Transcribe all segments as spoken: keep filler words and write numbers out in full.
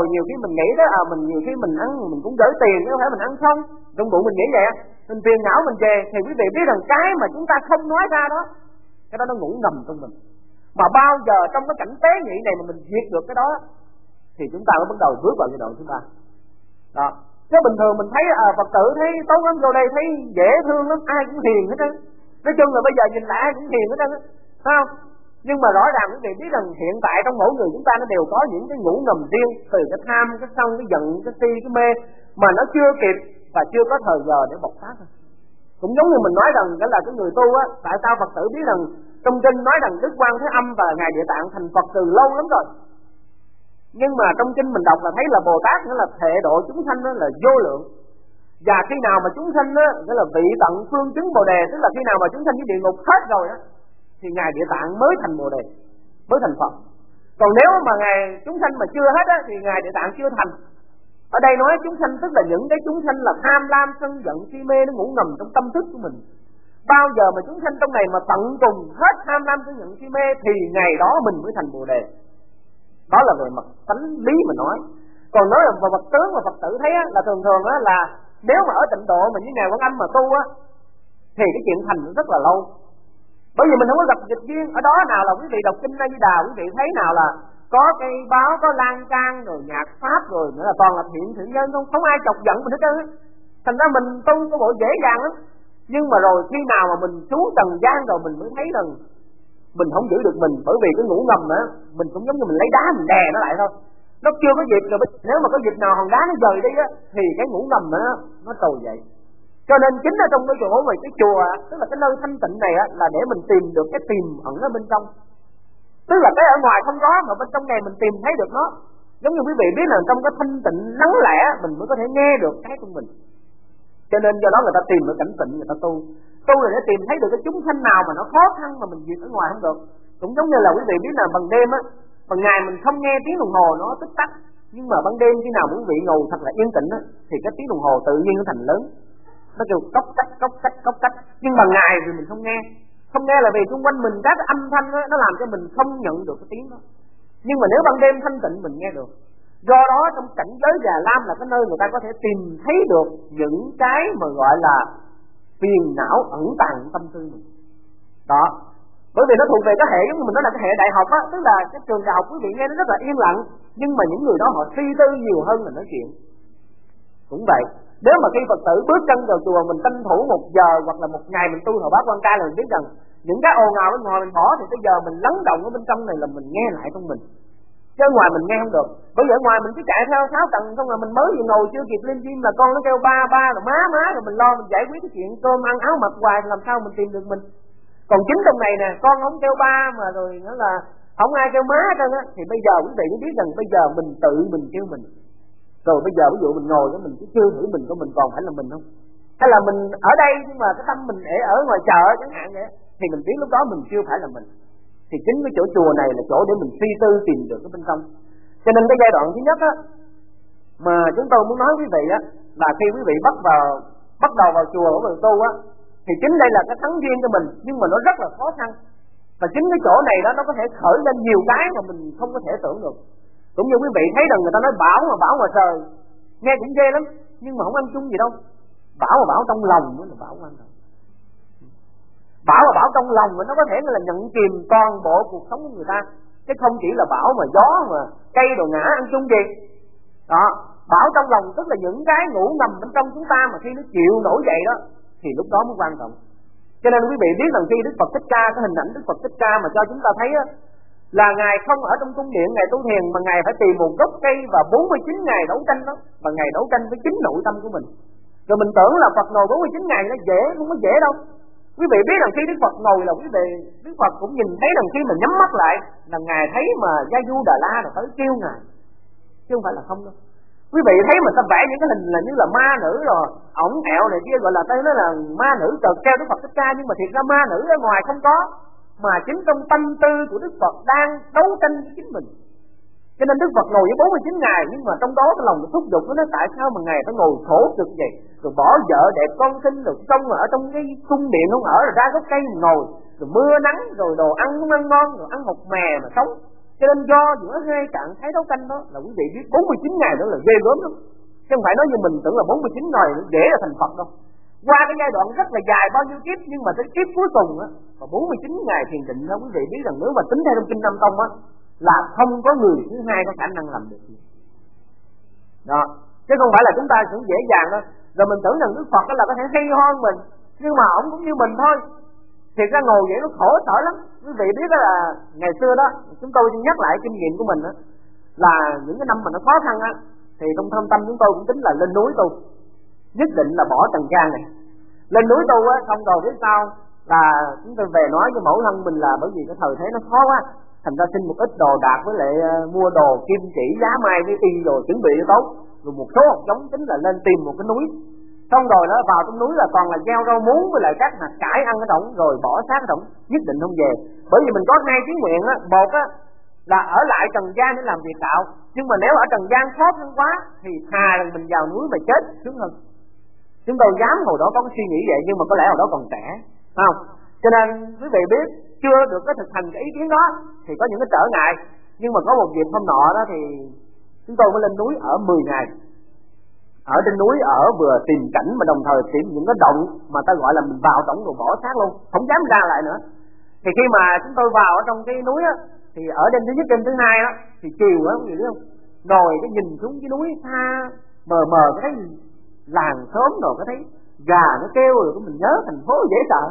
Rồi nhiều khi mình nghĩ đó, à mình nhiều khi mình ăn mình cũng gửi tiền chứ không phải mình ăn không. Trong bụng mình nghĩ vậy á, mình phiền não mình về thì quý vị biết rằng cái mà chúng ta không nói ra đó, cái đó nó ngủ ngầm trong mình. Mà bao giờ trong cái cảnh tế nhị này mà mình diệt được cái đó thì chúng ta mới bắt đầu bước vào giai đoạn thứ ba. Đó. Chứ bình thường mình thấy à, Phật tử thấy tốn lắm vô đây thấy dễ thương lắm, ai cũng hiền hết trơn. Nói chung là bây giờ nhìn lại ai cũng hiền hết trơn, phải không? Nhưng mà rõ ràng quý vị biết rằng hiện tại trong mỗi người chúng ta nó đều có những cái ngủ ngầm riêng, từ cái tham, cái sân, cái giận, cái si, cái mê mà nó chưa kịp và chưa có thời giờ để bộc phát. Cũng giống như mình nói rằng đó là cái người tu á, tại sao Phật tử biết rằng trong kinh nói rằng Đức Quan Thế Âm và Ngài Địa Tạng thành Phật từ lâu lắm rồi. Nhưng mà trong kinh mình đọc là thấy là Bồ Tát nghĩa là thệ độ chúng sanh đó là vô lượng. Và khi nào mà chúng sanh đó, nghĩa là vị tận phương chứng Bồ Đề, tức là khi nào mà chúng sanh với địa ngục hết rồi đó, thì Ngài Địa Tạng mới thành Bồ Đề, mới thành Phật. Còn nếu mà Ngài chúng sanh mà chưa hết á, thì Ngài Địa Tạng chưa thành. Ở đây nói chúng sanh tức là những cái chúng sanh là tham lam, sân giận, si mê nó ngủ ngầm trong tâm thức của mình. Bao giờ mà chúng sanh trong này mà tận cùng hết tham lam, sân giận, si mê thì ngày đó mình mới thành Bồ Đề. Đó là về mặt tánh lý mà nói. Còn nói là về vật tướng mà Phật tử thấy á, là thường thường á, là nếu mà ở tịnh độ mà như Ngài Quan Âm mà tu á, thì cái chuyện thành rất là lâu. Bởi vì mình không có gặp dịch duyên. Ở đó nào là quý vị đọc kinh A Di Đà, quý vị thấy nào là có cây báo, có lan can, rồi nhạc pháp, rồi nữa là toàn là thiện thiện nhân, không không ai chọc giận mình hết trơn á. Thành ra mình tu có bộ dễ dàng lắm. Nhưng mà rồi khi nào mà mình xuống trần gian rồi mình mới thấy rằng mình không giữ được mình, bởi vì cái ngủ ngầm á, mình cũng giống như mình lấy đá mình đè nó lại thôi. Nó chưa có dịp rồi, nếu mà có dịp nào hòn đá nó dời đi á, thì cái ngủ ngầm nó nó trồi dậy. Cho nên chính ở trong cái chỗ về cái chùa, tức là cái nơi thanh tịnh này á, là để mình tìm được cái tiềm ẩn ở bên trong. Tức là cái ở ngoài không có, mà bên trong này mình tìm thấy được nó. Giống như quý vị biết là trong cái thanh tịnh lắng lẽ mình mới có thể nghe được cái của mình. Cho nên do đó người ta tìm được cảnh tịnh, người ta tu. Tu là để tìm thấy được cái chúng sanh nào mà nó khó khăn mà mình diệt ở ngoài không được. Cũng giống như là quý vị biết là bằng đêm á, bằng ngày mình không nghe tiếng đồng hồ nó tích tắc, nhưng mà ban đêm khi nào quý vị ngồi thật là yên tĩnh á, thì cái tiếng đồng hồ tự nhiên nó thành lớn. Nó kêu cốc cách cốc cách cốc cách. Nhưng bằng ngày thì mình không nghe. Không nghe là vì xung quanh mình các cái âm thanh đó, nó làm cho mình không nhận được cái tiếng đó. Nhưng mà nếu ban đêm thanh tịnh mình nghe được. Do đó trong cảnh giới Già Lam là cái nơi người ta có thể tìm thấy được những cái mà gọi là phiền não ẩn tàng tâm tư mình. Đó. Bởi vì nó thuộc về cái hệ giống như mình nói là cái hệ đại học á, tức là cái trường đại học quý vị nghe nó rất là yên lặng, nhưng mà những người đó họ suy tư nhiều hơn là nói chuyện. Cũng vậy. Nếu mà khi Phật tử bước chân vào chùa mình tranh thủ một giờ hoặc là một ngày mình tu thờ bát quan ca là mình biết rằng những cái ồn ào bên ngoài mình bỏ, thì bây giờ mình lắng động ở bên trong này là mình nghe lại trong mình. Chứ ở ngoài mình nghe không được. Bởi vì ở ngoài mình cứ chạy theo sáu tầng, xong rồi mình mới vừa ngồi chưa kịp lên gym là con nó kêu ba ba rồi má má, rồi mình lo mình giải quyết cái chuyện cơm ăn áo mặc hoài, làm sao mình tìm được mình. Còn chính trong này nè, con không kêu ba mà rồi nó là không ai kêu má hết trơn á, thì bây giờ quý vị mới biết rằng bây giờ mình tự mình kêu mình. Rồi bây giờ ví dụ mình ngồi đó mình cứ chưa thử mình của mình còn phải là mình không? Hay là mình ở đây nhưng mà cái tâm mình để ở ngoài chợ chẳng hạn vậy, thì mình biết lúc đó mình chưa phải là mình. Thì chính cái chỗ chùa này là chỗ để mình suy tư tìm được cái bên trong. Cho nên cái giai đoạn thứ nhất á mà chúng tôi muốn nói quý vị á, là khi quý vị bắt vào bắt đầu vào chùa của mình tu á, thì chính đây là cái thắng duyên cho mình, nhưng mà nó rất là khó khăn. Và chính cái chỗ này đó nó có thể khởi lên nhiều cái mà mình không có thể tưởng được. Cũng như quý vị thấy rằng người ta nói bão mà bão ngoài trời nghe cũng ghê lắm, nhưng mà không ăn chung gì đâu. Bão mà bão trong lòng mới là bão quan trọng. Bão mà bão trong lòng mà nó có thể là nhận chìm toàn bộ cuộc sống của người ta, chứ không chỉ là bão mà gió mà cây đồ ngã ăn chung gì. Đó, bão trong lòng tức là những cái ngủ ngầm bên trong chúng ta mà khi nó chịu nổi dậy đó thì lúc đó mới quan trọng. Cho nên quý vị biết rằng khi Đức Phật Thích Ca, cái hình ảnh Đức Phật Thích Ca mà cho chúng ta thấy á, là Ngài không ở trong cung điện Ngài tu thiền, mà Ngài phải tìm một gốc cây và bốn mươi chín ngày đấu tranh đó, và Ngài đấu tranh với chính nội tâm của mình. Rồi mình tưởng là Phật ngồi bốn mươi chín ngày nó dễ, không có dễ đâu. Quý vị biết rằng khi Đức Phật ngồi là quý vị, Đức Phật cũng nhìn thấy rằng khi mà nhắm mắt lại là Ngài thấy mà Gia Du Đà La là tới kêu Ngài, chứ không phải là không đâu. Quý vị thấy mà ta vẽ những cái hình là như là ma nữ rồi ổng ẹo này kia, gọi là tới nói là ma nữ trợt treo Đức Phật Thích Ca, nhưng mà thiệt ra ma nữ ở ngoài không có, mà chính trong tâm tư của Đức Phật đang đấu tranh với chính mình. Cho nên Đức Phật ngồi với bốn mươi chín ngày, nhưng mà trong đó cái lòng thúc giục nó nói tại sao mà Ngài phải ngồi khổ cực vậy, rồi bỏ vợ đẹp con sinh, rồi xong ở trong cái cung điện không ở, rồi ra gốc cây ngồi, rồi mưa nắng, rồi đồ ăn không ăn ngon, rồi ăn hột mè mà sống. Cho nên do giữa hai trạng thái đấu tranh đó là quý vị biết bốn mươi chín ngày đó là ghê gớm lắm. Chứ không phải nói như mình tưởng là bốn mươi chín ngày dễ là thành Phật đâu. Qua cái giai đoạn rất là dài bao nhiêu kiếp, nhưng mà tới kiếp cuối cùng á, và bốn mươi chín ngày thiền định đó, quý vị biết rằng nếu mà tính theo trong kinh Nam Tông á, là không có người thứ hai có khả năng làm được. Đó, chứ không phải là chúng ta cũng dễ dàng đâu. Rồi mình tưởng rằng Đức Phật là có thể hay hơn mình, nhưng mà ổng cũng như mình thôi. Thiệt ra ngồi vậy nó khổ sở lắm. Quý vị biết đó là ngày xưa đó, chúng tôi nhắc lại kinh nghiệm của mình đó, là những cái năm mà nó khó khăn á, thì trong thâm tâm chúng tôi cũng tính là lên núi tu, nhất định là bỏ trần gian này, lên núi tu á. Xong rồi biết sao là chúng tôi về nói với mẫu thân mình là bởi vì cái thời thế nó khó quá, thành ra xin một ít đồ đạc với lại uh, mua đồ kim chỉ giá mai với y đồ chuẩn bị cho tốt, rồi một số hạt giống tính là lên tìm một cái núi. Xong rồi nó vào trong núi là toàn là gieo rau muống với lại các hạt cải ăn ở động, rồi bỏ xác ở động, nhất định không về. Bởi vì mình có hai chí nguyện á, một á là ở lại trần gian để làm việc đạo, nhưng mà nếu ở trần gian khó khăn quá thì thà rằng mình vào núi mà chết sướng hơn. Chúng tôi dám hồi đó có cái suy nghĩ vậy, nhưng mà có lẽ hồi đó còn trẻ, không? Cho nên quý vị biết chưa được có thực hành cái ý kiến đó thì có những cái trở ngại. Nhưng mà có một dịp hôm nọ đó thì chúng tôi mới lên núi ở mười ngày. Ở trên núi ở vừa tìm cảnh mà đồng thời tìm những cái động mà ta gọi là mình vào tổng rồi bỏ xác luôn, không dám ra lại nữa. Thì khi mà chúng tôi vào ở trong cái núi á, thì ở đêm thứ nhất đêm thứ hai á, thì chiều á quý vị biết không, ngồi cái nhìn xuống cái núi xa mờ mờ cái thấy làng sớm rồi, cái thấy gà nó kêu rồi mình nhớ thành phố dễ sợ.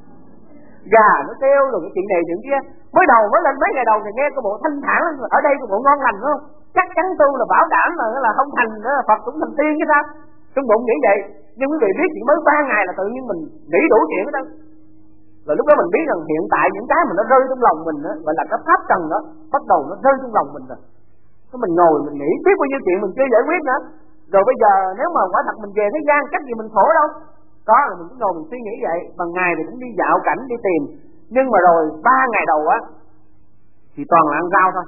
Gà nó kêu rồi cái chuyện này chuyện kia. Mới đầu mới lên mấy ngày đầu thì nghe cái bộ thanh thản, ở đây cái bộ ngon lành đúng không? Chắc chắn tu là bảo đảm là là không thành nữa, Phật cũng thành tiên chứ sao? Trong bụng nghĩ vậy. Nhưng quý vị biết chỉ mới ba ngày là tự nhiên mình nghĩ đủ chuyện hết đó. Rồi lúc đó mình biết rằng hiện tại những cái mà nó rơi trong lòng mình đó, gọi là cái pháp trần đó, bắt đầu nó rơi trong lòng mình rồi. Cái mình ngồi mình nghĩ biết bao nhiêu chuyện mình chưa giải quyết nữa. Rồi bây giờ nếu mà quả thật mình về thế gian chắc gì mình khổ đâu. Có là mình cứ ngồi mình suy nghĩ vậy. Bằng ngày thì cũng đi dạo cảnh đi tìm. Nhưng mà rồi ba ngày đầu á thì toàn là ăn rau thôi,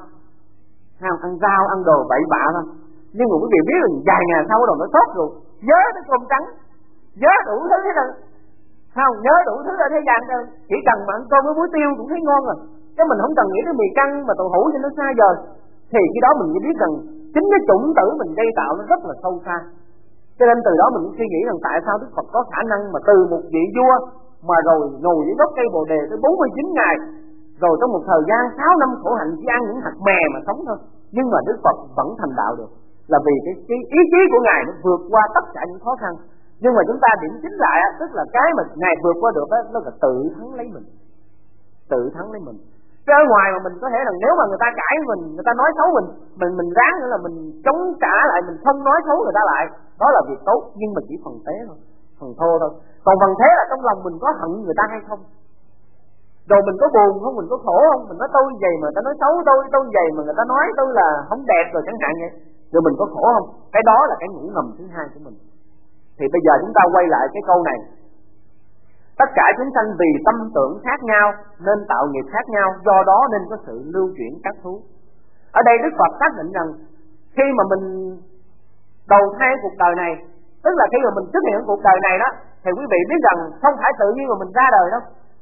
ăn rau ăn đồ bậy bạ thôi. Nhưng mà quý vị biết là vài ngày sau rồi nó sốt rồi, nhớ tới cơm trắng, nhớ đủ thứ hết rồi, không nhớ đủ thứ ở thế gian đâu. Chỉ cần mà ăn cơm với muối tiêu cũng thấy ngon rồi, chứ mình không cần nghĩ tới mì căng mà tàu hũ cho nó xa vời. Thì khi đó mình mới biết rằng chính cái chủng tử mình gây tạo nó rất là sâu xa. Cho nên từ đó mình suy nghĩ rằng tại sao Đức Phật có khả năng mà từ một vị vua mà rồi ngồi dưới gốc cây Bồ Đề tới bốn mươi chín ngày, rồi trong một thời gian sáu năm khổ hạnh chỉ ăn những hạt mè mà sống thôi, nhưng mà Đức Phật vẫn thành đạo được, là vì cái, cái ý chí của Ngài nó vượt qua tất cả những khó khăn. Nhưng mà chúng ta điểm chính lại á, tức là cái mà Ngài vượt qua được á, nó là tự thắng lấy mình, tự thắng lấy mình. Chứ ở ngoài mà mình có thể là nếu mà người ta cãi mình, người ta nói xấu mình, mình mình ráng nữa là mình chống trả lại, mình không nói xấu người ta lại, đó là việc tốt, nhưng mà chỉ phần tế thôi, phần thô thôi. Còn phần thế là trong lòng mình có hận người ta hay không, rồi mình có buồn không, mình có khổ không, mình nói tôi vậy mà người ta nói xấu tôi, tôi vậy mà người ta nói tôi là không đẹp rồi chẳng hạn vậy, rồi mình có khổ không? Cái đó là cái ngủ ngầm thứ hai của mình. Thì bây giờ chúng ta quay lại cái câu này, tất cả chúng sanh vì tâm tưởng khác nhau nên tạo nghiệp khác nhau, do đó nên có sự lưu chuyển các thú. Ở đây Đức Phật xác định rằng khi mà mình đầu thai cuộc đời này, tức là khi mà mình xuất hiện cuộc đời này đó, thì quý vị biết rằng không phải tự nhiên mà mình ra đời đâu.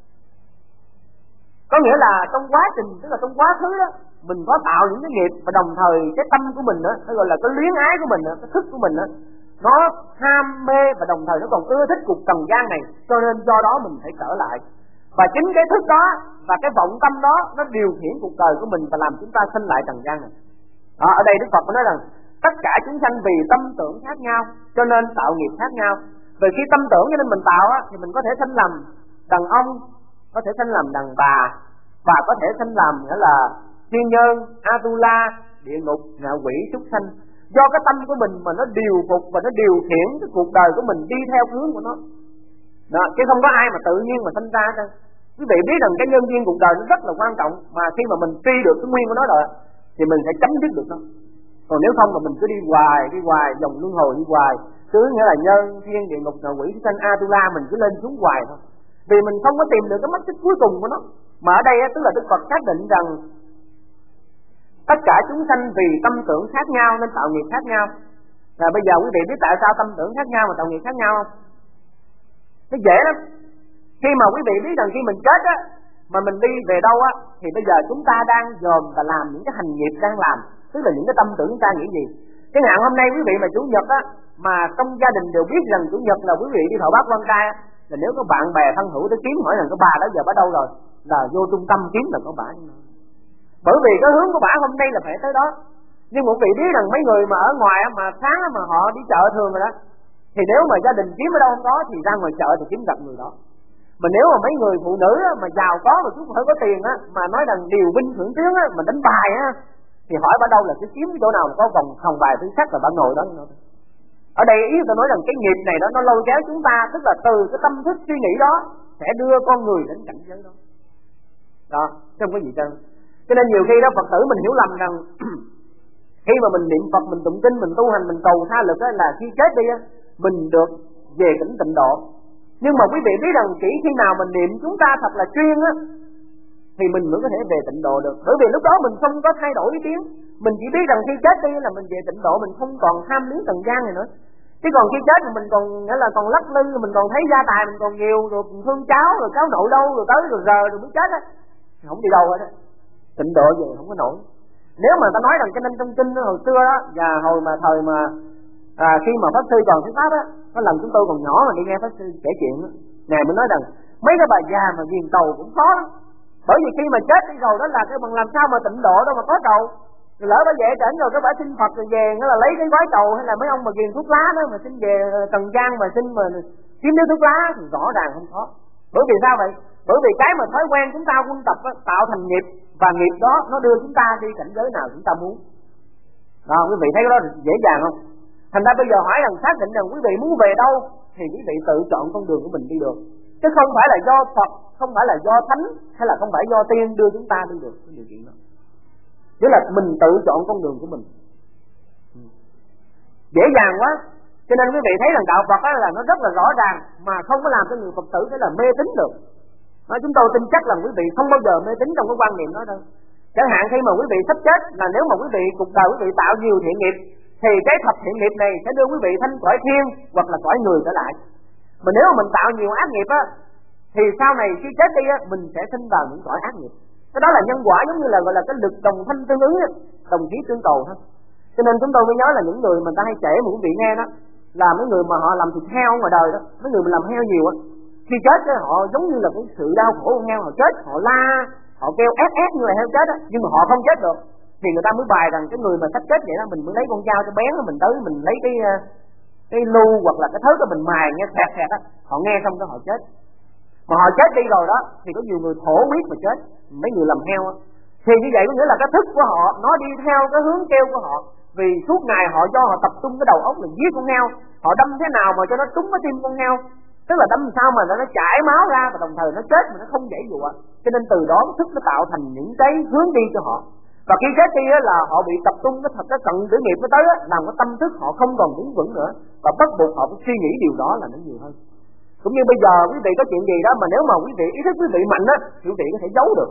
Có nghĩa là trong quá trình, tức là trong quá khứ đó, mình có tạo những cái nghiệp, và đồng thời cái tâm của mình đó, nó gọi là cái luyến ái của mình đó, cái thức của mình đó, nó ham mê và đồng thời nó còn ưa thích cuộc trần gian này, cho nên do đó mình phải trở lại. Và chính cái thức đó và cái vọng tâm đó nó điều khiển cuộc đời của mình và làm chúng ta sinh lại trần gian này. Đó, ở đây Đức Phật nói rằng tất cả chúng sanh vì tâm tưởng khác nhau cho nên tạo nghiệp khác nhau. Vì khi tâm tưởng cho nên mình tạo á, thì mình có thể sinh làm đàn ông, có thể sinh làm đàn bà, và có thể sinh làm nghĩa là thiên nhân, Atula, địa ngục, ngạ quỷ, súc sanh. Do cái tâm của mình mà nó điều phục và nó điều khiển cái cuộc đời của mình đi theo hướng của nó. Đó, chứ không có ai mà tự nhiên mà sinh ra đâu. Quý vị biết rằng cái nhân duyên cuộc đời nó rất là quan trọng, mà khi mà mình truy được cái nguyên của nó rồi thì mình sẽ chấm dứt được nó. Còn nếu không mà mình cứ đi hoài, đi hoài, dòng luân hồi đi hoài, cứ nghĩa là nhân, thiên, địa ngục, ngạ quỷ, súc sanh, Atula, mình cứ lên xuống hoài thôi. Vì mình không có tìm được cái mắc đích cuối cùng của nó. Mà ở đây á, tức là Đức Phật xác định rằng tất cả chúng sanh vì tâm tưởng khác nhau nên tạo nghiệp khác nhau. Và bây giờ quý vị biết tại sao tâm tưởng khác nhau mà tạo nghiệp khác nhau không? Nó dễ lắm. Khi mà quý vị biết rằng khi mình chết á, mà mình đi về đâu á, thì bây giờ chúng ta đang dòm và làm những cái hành nghiệp đang làm, tức là những cái tâm tưởng chúng ta nghĩ gì. Chẳng hạn hôm nay quý vị mà chủ nhật á, mà trong gia đình đều biết rằng chủ nhật là quý vị đi thọ bát quan trai á, là nếu có bạn bè thân hữu tới kiếm hỏi rằng cái bà đó giờ bà đâu rồi, là vô trung tâm kiếm là có bà. Bởi vì cái hướng của bà hôm nay là phải tới đó. Nhưng một vị biết rằng mấy người mà ở ngoài mà sáng mà họ đi chợ thường rồi đó, thì nếu mà gia đình kiếm ở đâu không có thì ra ngoài chợ thì kiếm gặp người đó. Mà nếu mà mấy người phụ nữ mà giàu có mà chút hơi có tiền á, mà nói rằng điều binh thưởng tiếng á, mà đánh bài á, thì hỏi bà đâu là sẽ kiếm chỗ nào mà có vòng phòng bài thứ sắc là bà ngồi đó. Ở đây ý tôi nói rằng cái nghiệp này đó nó lôi kéo chúng ta, tức là từ cái tâm thức suy nghĩ đó sẽ đưa con người đến cảnh giới đó. Đó, không có gì trơn. Cho nên nhiều khi đó Phật tử mình hiểu lầm rằng khi mà mình niệm Phật, mình tụng kinh, mình tu hành, mình cầu tha lực á, là khi chết đi á, mình được về cảnh tịnh độ. Nhưng mà quý vị biết rằng chỉ khi nào mình niệm chúng ta thật là chuyên á, thì mình mới có thể về tịnh độ được. Bởi vì lúc đó mình không có thay đổi ý kiến, mình chỉ biết rằng khi chết đi là mình về tịnh độ, mình không còn tham lý trần gian này nữa. Chứ còn khi chết thì mình còn nghĩa là còn lắc lư, mình còn thấy gia tài mình còn nhiều, rồi thương cháu, rồi cháu nội đâu, rồi tới rồi giờ rồi mới chết á, thì không đi đâu hết á. Tịnh độ về không có nổi. Nếu mà ta nói rằng cho nên trong kinh hồi xưa đó, và hồi mà thời mà à, khi mà pháp sư còn thuyết pháp á, có lần chúng tôi còn nhỏ mà đi nghe pháp sư kể chuyện á, ngài mới nói rằng mấy cái bà già mà ghiền cầu cũng khó lắm. Bởi vì khi mà chết đi rồi đó là cái bằng làm sao mà tịnh độ đâu mà có cầu. Rồi lỡ bà về trển rồi cái bà xin Phật rồi về nó là lấy cái gói cầu, hay là mấy ông mà ghiền thuốc lá đó mà xin về Trần gian mà xin mà kiếm điếu thuốc lá thì rõ ràng không khó. Bởi vì sao vậy? Bởi vì cái mà thói quen chúng ta quân tập á, tạo thành nghiệp, và nghiệp đó nó đưa chúng ta đi cảnh giới nào chúng ta muốn. Đó, quý vị thấy cái đó dễ dàng không? Thành ra bây giờ hỏi rằng xác định rằng quý vị muốn về đâu thì quý vị tự chọn con đường của mình đi được, chứ không phải là do Phật, không phải là do Thánh, hay là không phải do tiên đưa chúng ta đi được cái điều kiện đó. Chứ là mình tự chọn con đường của mình. Dễ dàng quá. Cho nên quý vị thấy rằng đạo Phật đó là nó rất là rõ ràng, mà không có làm cho người Phật tử phải là mê tín được. Nói chúng tôi tin chắc là quý vị không bao giờ mê tín trong cái quan niệm đó đâu. Chẳng hạn khi mà quý vị sắp chết, là nếu mà quý vị cuộc đời quý vị tạo nhiều thiện nghiệp, thì cái thập thiện nghiệp này sẽ đưa quý vị thanh cõi thiên hoặc là cõi người trở lại. Mà nếu mà mình tạo nhiều ác nghiệp á, thì sau này khi chết đi á, mình sẽ sinh vào những cõi ác nghiệp. Cái đó là nhân quả, giống như là gọi là cái lực đồng thanh tương ứng, đồng chí tương cầu thôi. Cho nên chúng tôi mới nhớ là những người mà ta hay kể mà quý vị nghe đó, là mấy người mà họ làm thịt heo ngoài đời đó, mấy người mà làm heo nhiều á, khi chết đó, họ giống như là cái sự đau khổ của heo, họ chết họ la, họ kêu ép ép như là heo chết á, nhưng mà họ không chết được. Thì người ta mới bài rằng cái người mà sắp chết vậy đó, mình mới lấy con dao cho bén, mình tới mình lấy cái cái lu hoặc là cái thớt của mình mài nghe xẹt xẹt á, họ nghe xong đó họ chết. Mà họ chết đi rồi đó thì có nhiều người thổ huyết mà chết, mấy người làm heo á. Thì như vậy có nghĩa là cái thức của họ nó đi theo cái hướng kêu của họ, vì suốt ngày họ do họ tập trung cái đầu óc là giết con heo, họ đâm thế nào mà cho nó trúng cái tim con heo, tức là đâm sao mà nó chảy máu ra, và đồng thời nó chết mà nó không dãy dụa. Cho nên từ đó cái thức nó tạo thành những cái hướng đi cho họ. Và khi chết đi là họ bị tập trung cái thật cái cận tử nghiệp nó tới á, làm cái tâm thức họ không còn đứng vững nữa, và bắt buộc họ phải suy nghĩ điều đó là nó nhiều hơn. Cũng như bây giờ quý vị có chuyện gì đó mà nếu mà quý vị ý thức quý vị mạnh á, thì quý vị có thể giấu được.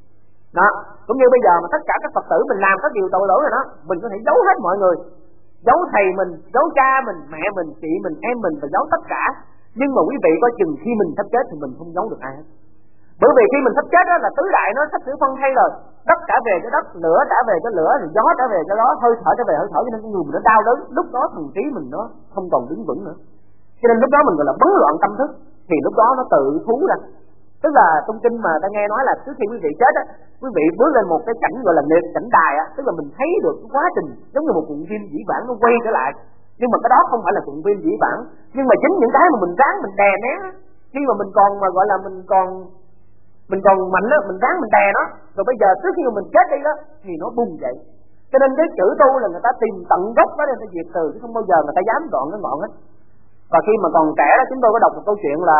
Đó, cũng như bây giờ mà tất cả các Phật tử mình làm các điều tội lỗi rồi đó, mình có thể giấu hết mọi người, giấu thầy mình, giấu cha mình, mẹ mình, chị mình, em mình, và giấu tất cả. Nhưng mà quý vị coi chừng khi mình sắp chết thì mình không giấu được ai hết. Bởi vì khi mình sắp chết đó là tứ đại nó sắp sửa phân thay rồi, đất trả về cho đất, lửa trả về cho lửa, rồi gió trả về cho gió, hơi thở trả về hơi thở, cho nên con người mình nó đau đớn. Lúc đó thần trí mình nó không còn đứng vững nữa, cho nên lúc đó mình gọi là bấn loạn tâm thức, thì lúc đó nó tự thú ra. Tức là trong kinh mà ta nghe nói là trước khi quý vị chết á, quý vị bước lên một cái cảnh gọi là nghịch cảnh đài á, tức là mình thấy được cái quá trình giống như một cuộn phim dĩ vãng nó quay trở lại. Nhưng mà cái đó không phải là cuộn phim dĩ vãng, nhưng mà chính những cái mà mình ráng mình đè nén á, khi mà mình còn mà gọi là mình còn mình còn mạnh á, mình ráng mình đè nó, rồi bây giờ trước khi mà mình chết đi đó thì nó bùng dậy. Cho nên cái chữ tu là người ta tìm tận gốc đó để người ta diệt trừ, chứ không bao giờ người ta dám đoạn cái ngọn hết. Và khi mà còn trẻ đó, chúng tôi có đọc một câu chuyện là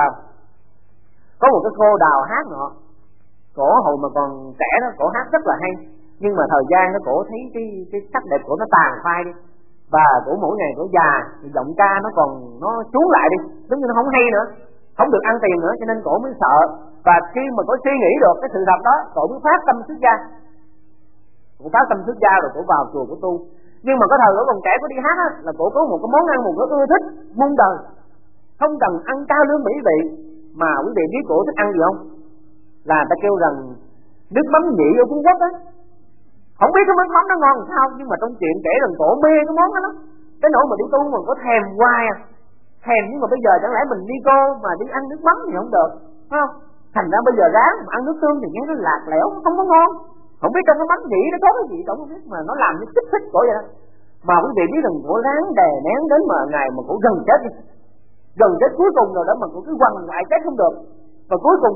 có một cái cô đào hát nọ, cổ hồi mà còn trẻ đó, cổ hát rất là hay, nhưng mà thời gian nó cổ thấy cái cái sắc đẹp của nó tàn phai đi, và cổ mỗi ngày cổ già, thì giọng ca nó còn nó xuống lại đi, giống như nó không hay nữa, không được ăn tiền nữa, cho nên cổ mới sợ. Và khi mà cổ suy nghĩ được cái sự thật đó, cổ mới phát tâm xuất gia, cổ phát tâm xuất gia rồi cổ vào chùa cổ tu. Nhưng mà cái thời cổ còn trẻ cổ đi hát á, là cổ có một cái món ăn một cái ưa thích muôn đời, không cần ăn cao lương mỹ vị. Mà quý vị biết cổ thích ăn gì không? là người ta kêu rằng nước mắm nhị ở Trung Quốc á, không biết cái nước mắm nó ngon làm sao, nhưng mà trong chuyện kể rằng cổ mê cái món đó lắm, cái nỗi mà đi tu mà có thèm hoài à, thèm. Nhưng mà bây giờ chẳng lẽ mình đi cô mà đi ăn nước mắm thì không được, phải không? Thành ra bây giờ ráng mà ăn nước tương thì nghe nó lạc lẽo, không có ngon, không biết trong cái mắm nhị nó có cái gì không biết, mà nó làm như kích thích cổ vậy đó. Mà quý vị biết rằng cổ ráng đè nén đến mà ngày mà cổ gần chết đi, gần chết cuối cùng rồi đó mà cổ cứ quằn lại chết không được, và cuối cùng